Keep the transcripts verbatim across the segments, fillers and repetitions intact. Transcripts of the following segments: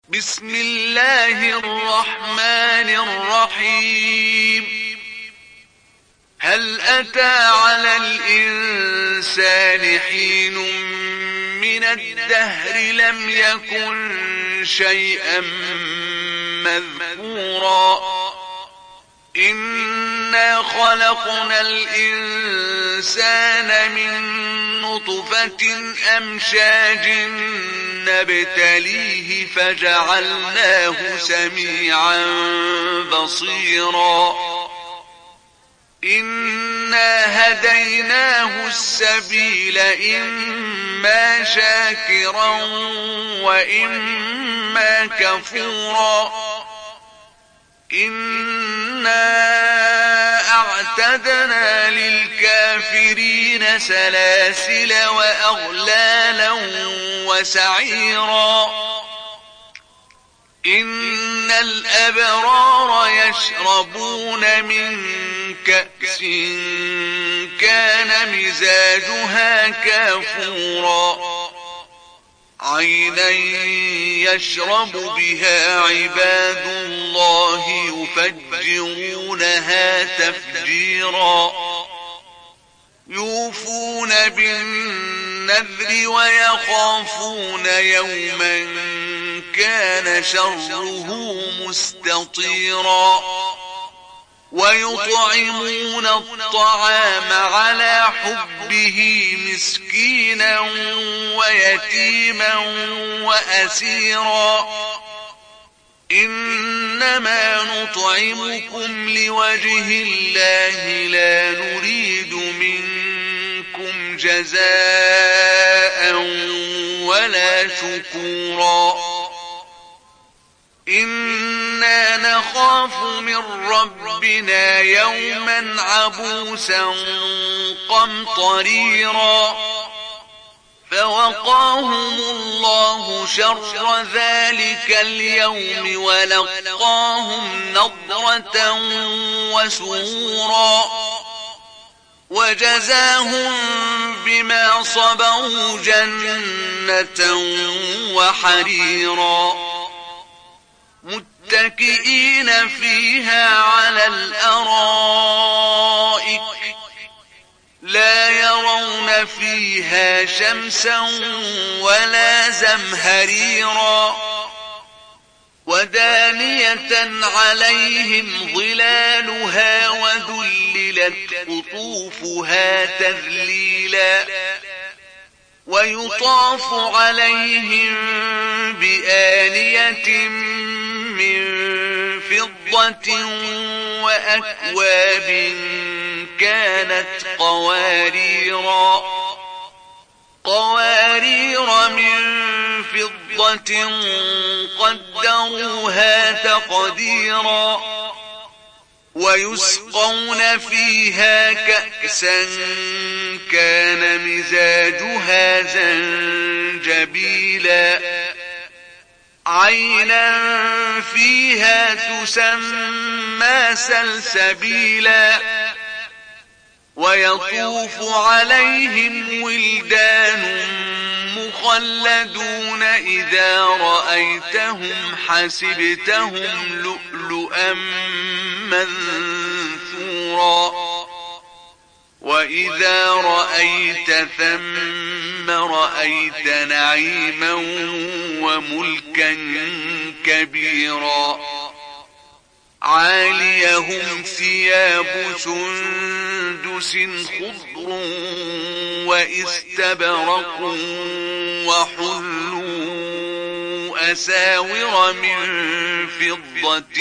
بسم الله الرحمن الرحيم. هل أتى على الإنسان حين من الدهر لم يكن شيئا مذكورا إنا خلقنا الإنسان من نطفة أمشاج نبتليه فجعلناه سميعا بصيرا إنا هديناه السبيل إما شاكرا وإما كفورا إنا أعتدنا للكافرين سلاسل وأغلالا وسعيرا إن الأبرار يشربون من كأس كان مزاجها كافورا عينا يشرب بها عباد الله يفجرونها تفجيرا يوفون بالنذر ويخافون يوما كان شره مستطيرا ويطعمون الطعام على حبه مسكينا ويتيما وأسيرا إنما نطعمكم لوجه الله لا نريد منكم جزاء ولا شكورا إنا نخاف من ربنا يوما عبوسا قمطريرا فوقاهم الله شر ذلك اليوم ولقاهم نضرة وسرورا وجزاهم بما صبروا جنة وحريرا متكئين فيها على الأرائك لا يرون فيها شمسا ولا زمهريرا ودانية عليهم ظلالها وذللت قطوفها تذليلا ويطاف عليهم بآنية من فضة وأكواب كانت قواريرا قوارير من فضة قدروها تقديرا ويسقون فيها كأسا كان مزاجها زنجبيلا عينا فيها تسمى سلسبيلا ويطوف عليهم ولدان مخلدون إذا رأيتهم حسبتهم لؤلؤا منثورا وإذا رأيت ثم رأيت نعيما وملكا كبيرا عاليهم ثياب سندس خضر واستبرق وحلوا أساور من فضة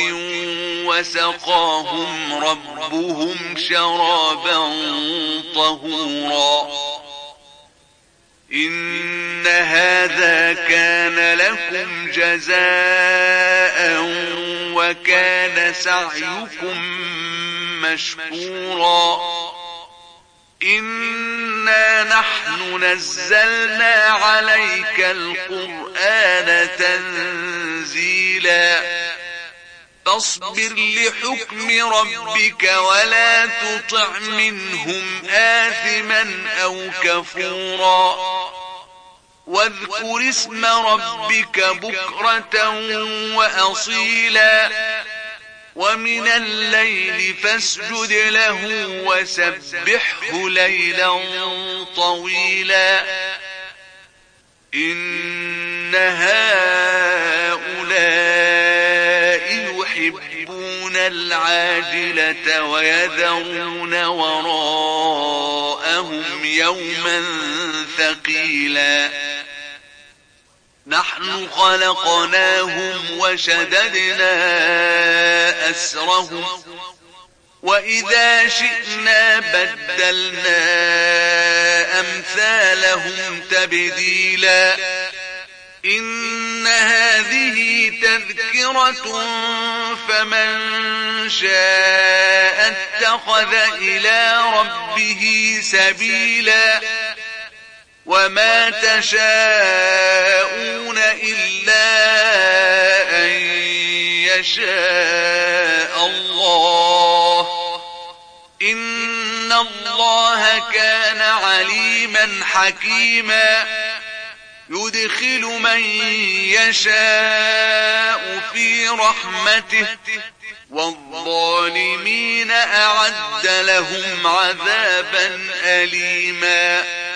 وسقاهم ربهم شرابا طهورا إن هذا كان لكم جزاء وكان سعيكم مشكورا إنا نحن نزلنا عليك القرآن تنزيلا فاصبر لحكم ربك ولا تطع منهم آثما أو كفورا واذكر اسم ربك بكرة وأصيلا ومن الليل فاسجد له وسبحه ليلا طويلا إن هؤلاء يحبون العاجلة ويذرون وراءهم يوما ثقيلا نحن خلقناهم وشددنا أسرهم وإذا شئنا بدلنا أمثالهم تبديلا إن هذه تذكرة فمن شاء اتخذ إلى ربه سبيلا وما تشاءون إلا أن يشاء الله إن الله كان عليما حكيما يدخل من يشاء في رحمته والظالمين أعد لهم عذابا أليما